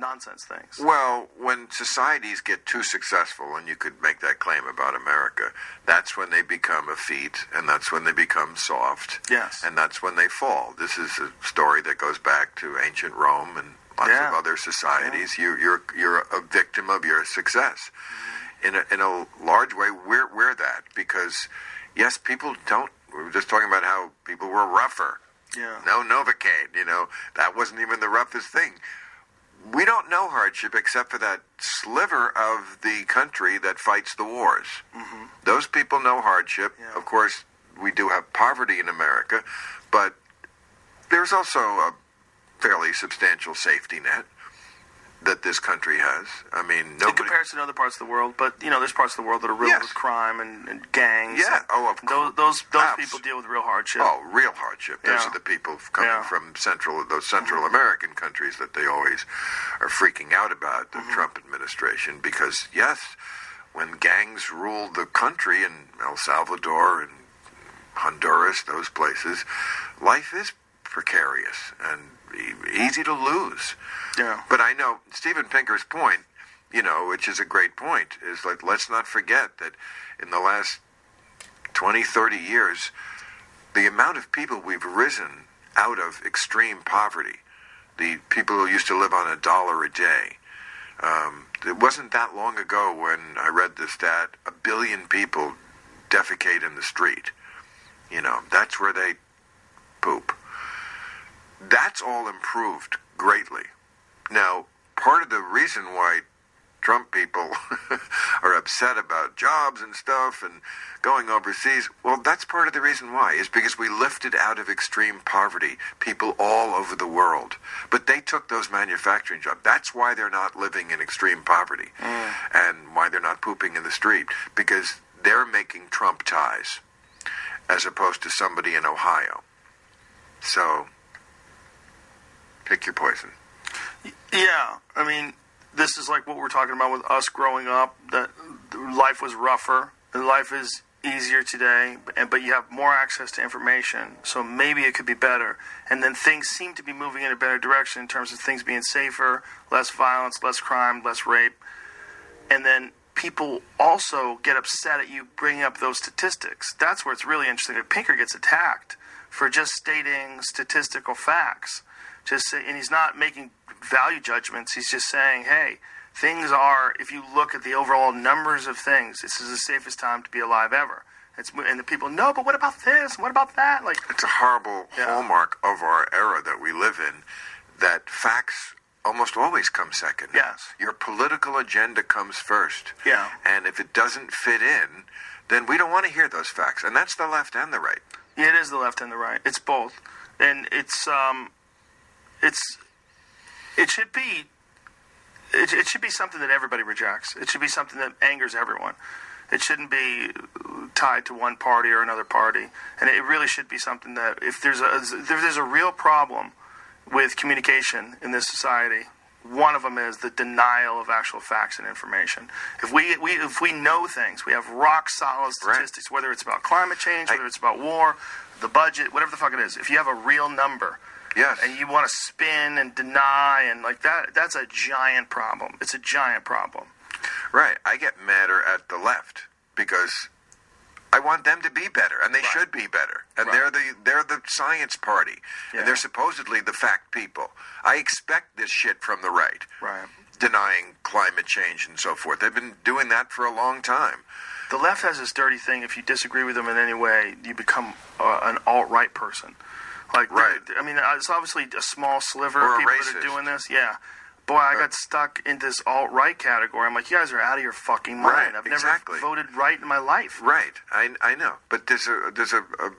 nonsense things. Well, when societies get too successful, and you could make that claim about America, that's when they become effete, and that's when they become soft. Yes. And that's when they fall. This is a story that goes back to ancient Rome and lots of other societies. Yeah. You're a victim of your success. In a large way, we're that, because yes, people don't. We were just talking about how people were rougher. Yeah. No Novocaine, that wasn't even the roughest thing. We don't know hardship except for that sliver of the country that fights the wars. Mm-hmm. Those people know hardship. Yeah. Of course, we do have poverty in America, but there's also a fairly substantial safety net that this country has. I mean, nobody... In comparison to other parts of the world, but, there's parts of the world that are riddled with crime and gangs. Yeah, of course. Those people deal with real hardship. Oh, real hardship. Those are the people coming from those Central American countries that they always are freaking out about, the Trump administration, because, yes, when gangs ruled the country in El Salvador and Honduras, those places, life is precarious and easy to lose. Yeah. But I know Steven Pinker's point, which is a great point, is like, let's not forget that in the last 20, 30 years, the amount of people we've risen out of extreme poverty, the people who used to live on $1 a day, it wasn't that long ago when I read the stat, 1 billion people defecate in the street. That's where they poop. That's all improved greatly. Now, part of the reason why Trump people are upset about jobs and stuff and going overseas, well, that's part of the reason why, is because we lifted out of extreme poverty people all over the world. But they took those manufacturing jobs. That's why they're not living in extreme poverty and why they're not pooping in the street, because they're making Trump ties as opposed to somebody in Ohio. So... pick your poison. Yeah, I mean, this is like what we're talking about with us growing up, that life was rougher, and life is easier today, but you have more access to information, so maybe it could be better. And then things seem to be moving in a better direction in terms of things being safer, less violence, less crime, less rape. And then people also get upset at you bringing up those statistics. That's where it's really interesting. Pinker gets attacked for just stating statistical facts. And he's not making value judgments. He's just saying, hey, things are, if you look at the overall numbers of things, this is the safest time to be alive ever. And the people, no, but what about this? What about that? Like, it's a horrible hallmark of our era that we live in, that facts almost always come second. Yes. Your political agenda comes first. Yeah. And if it doesn't fit in, then we don't want to hear those facts. And that's the left and the right. Yeah, it is the left and the right. It's both. And it should be something that everybody rejects. It should be something that angers everyone. It shouldn't be tied to one party or another party. And it really should be something that if there's a real problem with communication in this society, one of them is the denial of actual facts and information. If we know things, we have rock solid statistics, whether it's about climate change, whether it's about war, the budget, whatever the fuck it is. If you have a real number, yes, and you want to spin and deny and like that, that's a giant problem. It's a giant problem. Right. I get madder at the left because I want them to be better, and they should be better. And they're the science party, and they're supposedly the fact people. I expect this shit from the right. Right. Denying climate change and so forth. They've been doing that for a long time. The left has this dirty thing. If you disagree with them in any way, you become an alt-right person. Like, I mean, it's obviously a small sliver of people that are doing this. Yeah. Boy, I got stuck in this alt-right category. I'm like, you guys are out of your fucking mind. Right, I've never voted right in my life. Right. I know. But there's a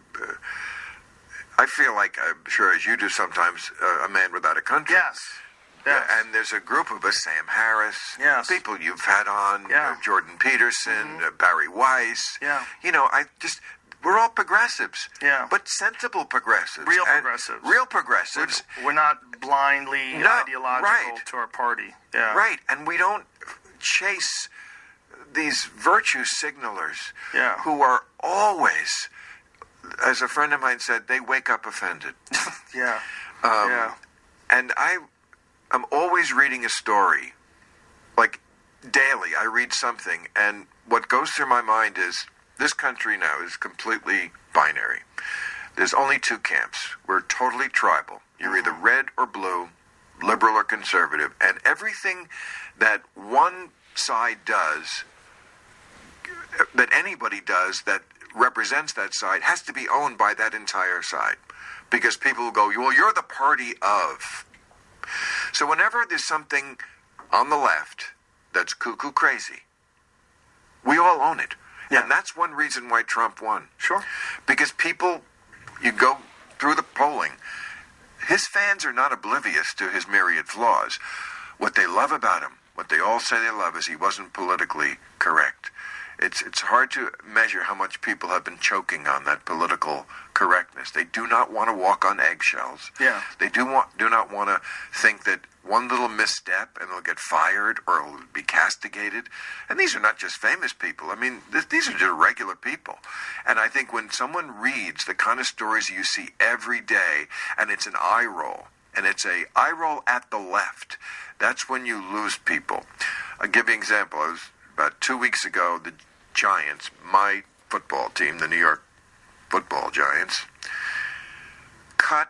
I feel like, I'm sure as you do sometimes, a man without a country. Yes. Yes. And there's a group of us, Sam Harris, people you've had on, Jordan Peterson, Barry Weiss. Yeah. We're all progressives. Yeah. But sensible progressives. Real progressives. Real progressives. We're not blindly ideological to our party. Yeah. Right. And we don't chase these virtue signalers who are always, as a friend of mine said, they wake up offended. Yeah. And I'm always reading a story. Like, daily, I read something, and what goes through my mind is, this country now is completely binary. There's only two camps. We're totally tribal. You're either red or blue, liberal or conservative, and everything that one side does, that anybody does that represents that side, has to be owned by that entire side. Because people will go, well, you're the party of. So whenever there's something on the left that's cuckoo crazy, we all own it. Yeah. And that's one reason why Trump won. Sure. Because people, you go through the polling, his fans are not oblivious to his myriad flaws. What they love about him, what they all say they love, is he wasn't politically correct. It's hard to measure how much people have been choking on that political correctness. They do not want to walk on eggshells. Yeah. They do not want to think that one little misstep and they'll get fired or will be castigated. And these are not just famous people. I mean, these are just regular people. And I think when someone reads the kind of stories you see every day, and it's an eye roll, and it's a eye roll at the left, that's when you lose people. I'll give you an example. I was about 2 weeks ago, the Giants, my football team, the New York Football Giants, cut,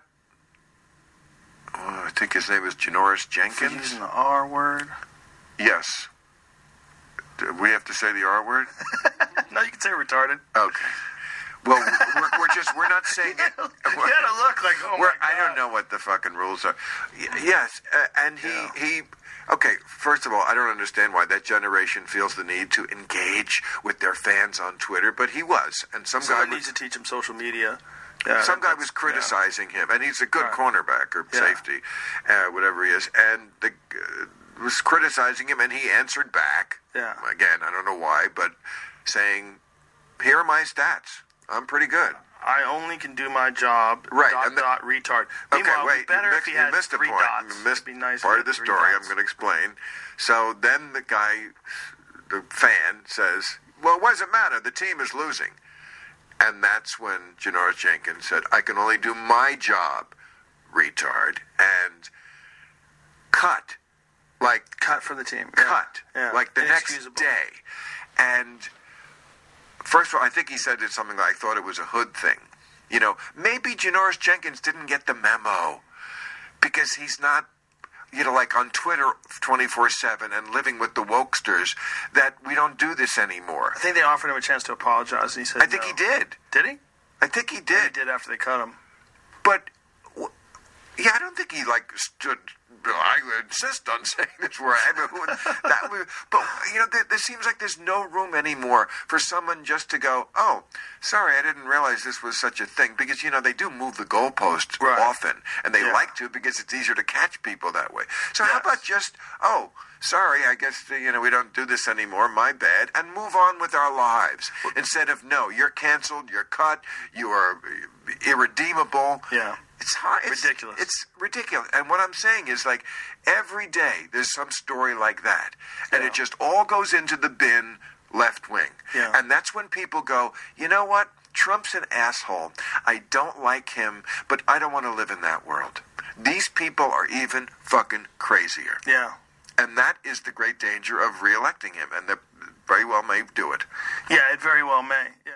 I think his name is Janoris Jenkins. For using the R word? Yes. Do we have to say the R word? No, you can say retarded. Okay. Well, we're not saying it. You gotta look like, oh my God. I don't know what the fucking rules are. Yes, and he. Okay, first of all, I don't understand why that generation feels the need to engage with their fans on Twitter, but he was, and someone needs to teach him social media. Some guy was criticizing him, and he's a good cornerback or safety, whatever he is, and was criticizing him, and he answered back. Yeah. Again, I don't know why, but saying, "Here are my stats. I'm pretty good. I only can do my job." Right. Dot retard. Meanwhile, wait. Better you if he had missed a three point. dots. You missed It'd be nice part of the three story. dots. I'm going to explain. So then the guy, the fan, says, "Well, what does it matter? The team is losing." And that's when Janoris Jenkins said, "I can only do my job, retard," and cut. Like, cut for the team. Cut. Yeah. Like the next day. And first of all, I think he said something like, "I thought it was a hood thing." You know, maybe Janoris Jenkins didn't get the memo because he's not, like on Twitter 24/7 and living with the wokesters, that we don't do this anymore. I think they offered him a chance to apologize, and he said I think no. he did. Did he? I think he did. He did after they cut him. But, yeah, I don't think he, stood... I insist on saying this where I am. But, there seems like there's no room anymore for someone just to go, "Oh, sorry, I didn't realize this was such a thing." Because, they do move the goalposts often. And they like to because it's easier to catch people that way. So how about just, "Oh, sorry, I guess, we don't do this anymore, my bad," and move on with our lives. Instead of, "No, you're canceled, you're cut, you are irredeemable." Yeah. It's hard. Ridiculous. It's ridiculous. And what I'm saying is, every day there's some story like that. And it just all goes into the bin left wing. Yeah. And that's when people go, "You know what? Trump's an asshole. I don't like him, but I don't want to live in that world." These people are even fucking crazier. Yeah. And that is the great danger of re-electing him. And they very well may do it. Yeah, it very well may. Yeah.